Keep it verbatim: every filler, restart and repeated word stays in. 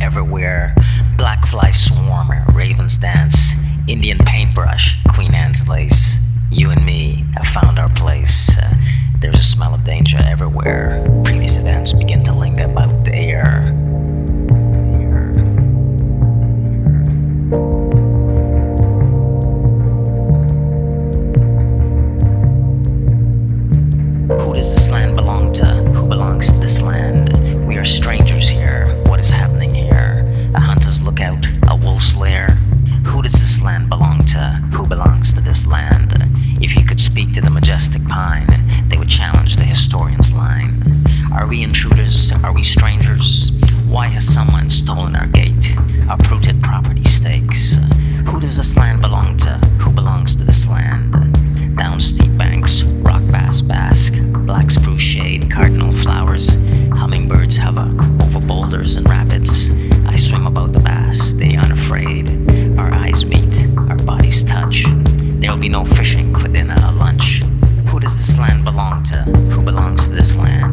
everywhere. Black flies swarm, ravens dance, Indian paintbrush, Queen Anne's lace. You and me have found our place. Uh, there's a smell of danger everywhere. Previous events begin to linger about the air. Who does this land belong to? Who belongs to this land? We are strangers here. What is happening here? A hunter's lookout, a wolf's lair. Who does this land belong to? Who belongs to this land? If you could speak to the majestic pine, they would challenge the historian's line. Are we intruders? Are we strangers? Why has someone stolen our gate, uprooted property stakes? Who does this land belong to? Who belongs to this land? Down steep banks, rock bass bask, black spruce shade, cardinal flowers, hummingbirds hover over boulders and rapids. I swim about the bass, they unafraid. Our eyes meet, our bodies touch. There'll be no fishing for dinner or lunch. Who does this land belong to? Who belongs to this land?